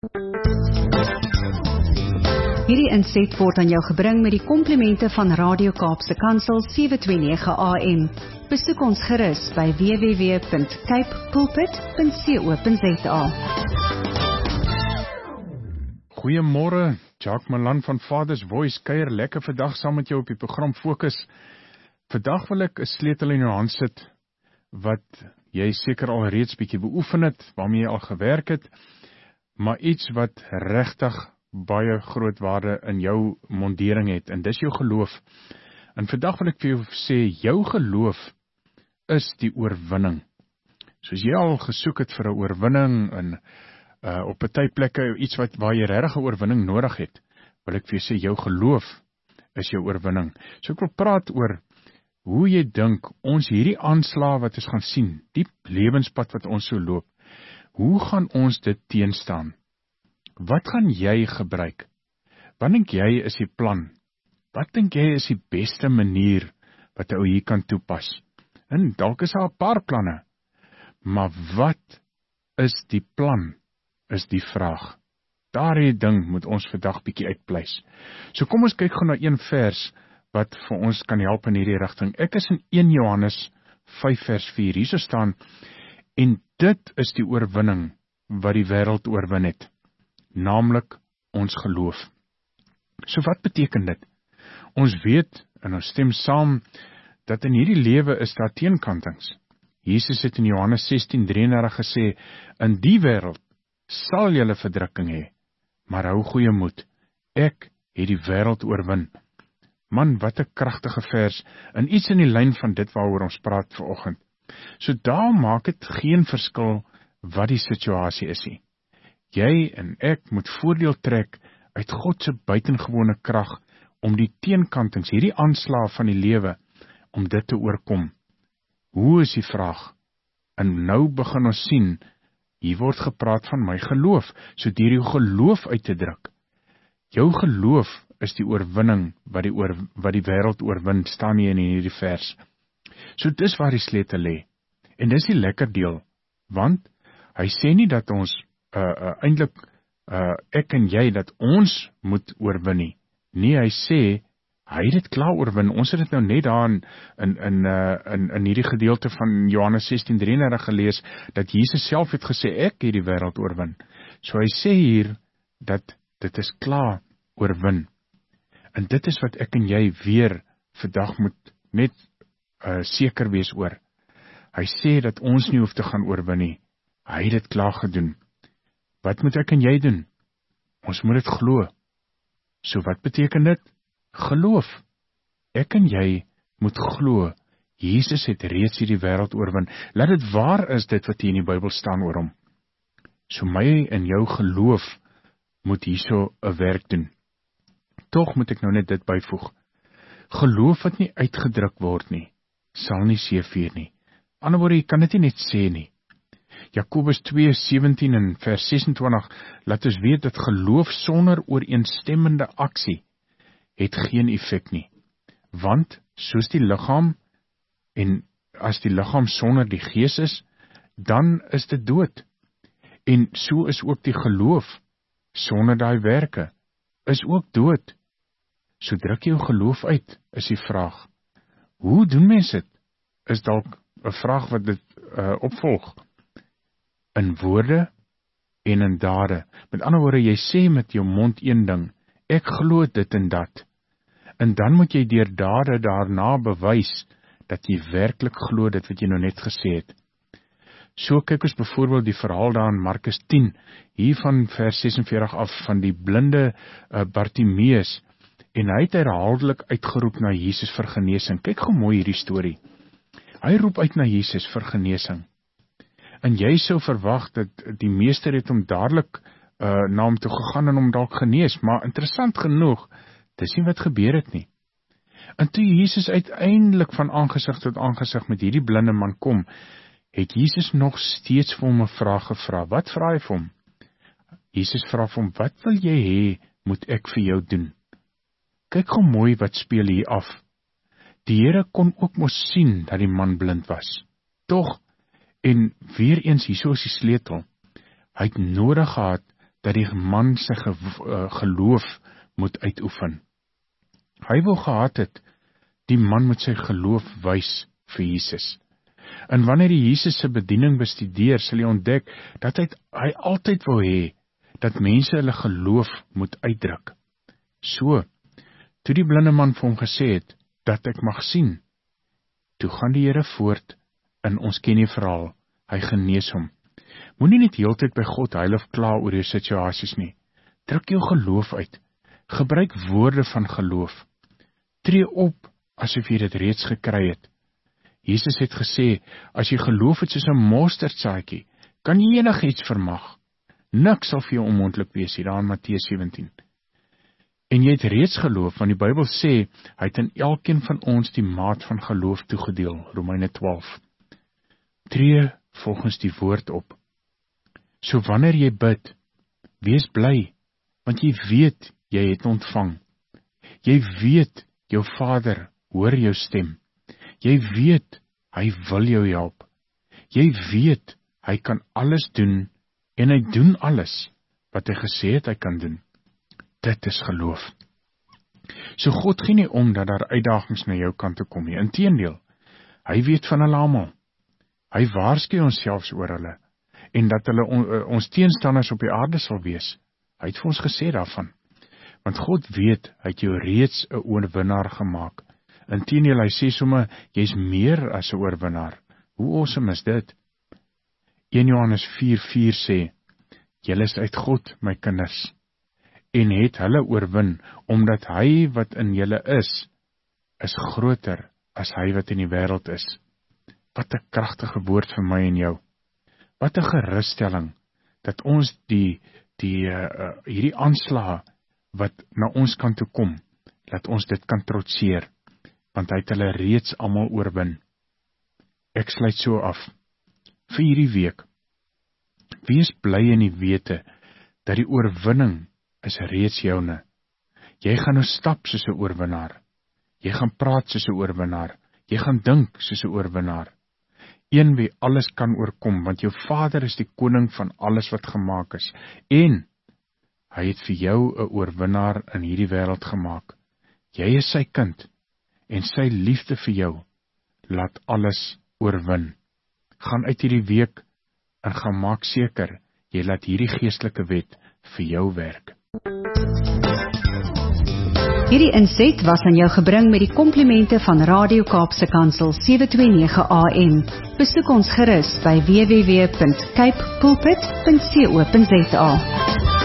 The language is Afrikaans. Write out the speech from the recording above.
Hierdie inset word aan jou gebring met die komplimente van Radio Kaapse Kansel 729 AM. Besoek ons gerus by www.capepulpit.co.za. Goeiemôre, Jacques Malan van Father's Voice kuier lekker vandag saam met jou op die program Fokus. Vandag wil ek 'n sleutel in jou hand sit wat jy seker al reeds bietjie beoefen het, waarmee jy al gewerk het, maar iets wat regtig baie groot waarde in jou mondering het, en dis jou geloof. En vandag wil ek vir jou sê, jou geloof is die oorwinning. Soos jy al gesoek het vir 'n oorwinning en op 'n party plekke iets waar jy regtig 'n oorwinning nodig het, wil ek vir jou sê, jou geloof is jou oorwinning. So ek wil praat oor hoe jy dink ons hierdie aanslag wat ons gaan sien, die lewenspad wat ons so loop, hoe gaan ons dit teenstaan? Wat gaan jy gebruik? Wat dink jy is die plan? Wat dink jy is die beste manier wat 'n ou hier kan toepas? En dalk is daar 'n paar planne, maar wat is die plan, is die vraag. Daardie ding moet ons vandag bietjie uitpleis. So kom ons kyk gou na een vers wat vir ons kan help in hierdie rigting. Ek is in 1 Johannes 5 vers 4, hierso staan, en dit is die oorwinning wat die wêreld oorwin het, naamlik ons geloof. So wat beteken dit? Ons weet, en ons stem saam, dat in hierdie lewe is daar teenkantings. Jesus het in Johannes 16:33 gesê, in die wêreld sal julle verdrukking hê, maar hou goeie moed, ek het die wêreld oorwin. Man, wat 'n kragtige vers, en iets in die lyn van dit waaroor ons praat vanoggend. So daar maak dit geen verskil wat die situasie is nie. Jy en ek moet voordeel trek uit God se buitengewone krag om die teenkantings, hierdie aanslae van die lewe, om dit te oorkom. Hoe is die vraag? En nou begin ons sien, hier word gepraat van my geloof, so deur jou geloof uit te druk. Jou geloof is die oorwinning wat die wêreld oorwin, staan hier in hierdie vers. So dis waar die sleutel lê. En dis die lekker deel, want hy sê nie dat ons eintlik ek en jy dat ons moet oorwin nie. Nee, hy sê hy het dit klaar oorwin. Ons het dit nou net daar in hierdie gedeelte van Johannes 16:33 gelees, dat Jesus self het gesê, ek het die wêreld oorwin. So hy sê hier, dat dit is klaar oorwin. En dit is wat ek en jy weer vandag moet net seker wees oor. Hy sê dat ons nie hoef te gaan oorwin nie. Hy het dit klaar gedoen. Wat moet ek en jy doen? Ons moet dit glo. So wat beteken dit? Geloof. Ek en jy moet glo, Jesus het reeds hierdie wêreld oorwin. Laat dit waar is dit wat hier in die Bybel staan oor hom. So my en jou geloof moet hierso 'n werk doen. Tog moet ek nou net dit byvoeg. Geloof wat nie uitgedruk word nie, sal nie seëvier nie. Ander woorde, jy kan dit nie net sê nie. Jakobus 2:17 en vers 26 laat ons weet dat geloof sonder ooreenstemmende aksie het geen effek nie. Want soos die liggaam, en as die liggaam sonder die gees is, dan is dit dood. En so is ook die geloof sonder daai werke is ook dood. So druk jou geloof uit, is die vraag. Hoe doen mense dit? Is dalk 'n vraag wat dit opvolg. In woorde en in dade. Met ander woorde, jy sê met jou mond een ding, ek glo dit en dat. En dan moet jy deur dade daarna bewys dat jy werklik glo dit wat jy nou net gesê het. So kyk ons byvoorbeeld die verhaal daar in Markus 10, hier van vers 46 af, van die blinde Bartimeus, en hy het herhaaldelik uitgeroep na Jesus vir genesing. Kyk gou mooi hierdie storie. Hy roep uit na Jesus vir genesing. En jy sou verwag dat die meester het hom dadelik na hom toe gegaan en hom dalk genees, maar interessant genoeg, dis nie wat gebeur het nie. En toe Jesus uiteindelik van aangesig tot aangesig met hierdie blinde man kom, het Jesus nog steeds vir hom 'n vraag gevra. Wat vra hy vir hom? Jesus vra vir hom, wat wil jy hê moet ek vir jou doen? Kyk gou mooi wat speel hier af. Die Here kon ook mos sien dat die man blind was. Tog, en weer eens hierso is die sleutel, hy het nodig gehad dat die man sy geloof moet uitoefen. Hy wou gehad het, die man moet sy geloof wys vir Jesus. En wanneer jy Jesus se bediening bestudeer, sal jy ontdek, dat hy altyd wou hê, dat mense hulle geloof moet uitdruk. So, toe die blinde man vir hom gesê het, dat ek mag sien, toe gaan die Here voort, en ons ken die verhaal, hy genees hom. Moenie net heeltyd by God huil of kla oor jou situasies nie. Druk jou geloof uit. Gebruik woorde van geloof. Tree op, asof jy dit reeds gekry het. Jesus het gesê, as jy geloof het soos 'n mosterdsaadjie, kan jy enigiets vermag. Niks sal vir jou onmoontlik wees, hier daar in Matteus 17. En jy het reeds geloof, want die Bybel sê, hy het in elkeen van ons die maat van geloof toegedeel, Romeine 12. Tree volgens die woord op. So wanneer jy bid, wees bly, want jy weet, jy het ontvang. Jy weet, jou Vader hoor jou stem. Jy weet, hy wil jou help. Jy weet, hy kan alles doen, en hy doen alles, wat hy gesê het hy kan doen. Dit is geloof. So God gee nie om dat daar uitdagings na jou kant toe kom nie. Inteendeel, hy weet van hulle almal. Hy waarsku ons selfs oor hulle, en dat hulle ons teenstanders op die aarde sal wees. Hy het vir ons gesê daarvan. Want God weet, hy het jou reeds 'n oorwinnaar gemaak. Inteendeel, hy sê sommer, jy's meer as 'n oorwinnaar. Hoe awesome is dit? 1 Johannes 4:4 sê, julle is uit God, my kinders, en het hulle oorwin, omdat hy wat in julle is groter as hy wat in die wêreld is. Wat 'n kragtige woord vir my en jou. Wat 'n gerusstelling, dat ons hierdie aanslae, wat na ons kant toe kom, dat ons dit kan trotseer, want hy het hulle reeds almal oorwin. Ek sluit so af, vir hierdie week, wees bly in die wete, dat die oorwinning is reeds joune. Jy gaan nou stap soos 'n oorwinnaar, jy gaan praat soos 'n oorwinnaar, jy gaan dink soos 'n oorwinnaar, een wie alles kan oorkom, want jou Vader is die koning van alles wat gemaak is, en hy het vir jou 'n oorwinnaar in hierdie wêreld gemaak. Jy is sy kind, en sy liefde vir jou, laat alles oorwin. Gaan uit hierdie week, en gaan maak seker, jy laat hierdie geestelike wet vir jou werk. Hierdie inset was aan jou gebring met die komplimente van Radio Kaapse Kansel 729 AM. Besoek ons gerus by www.cape pulpit.co.za.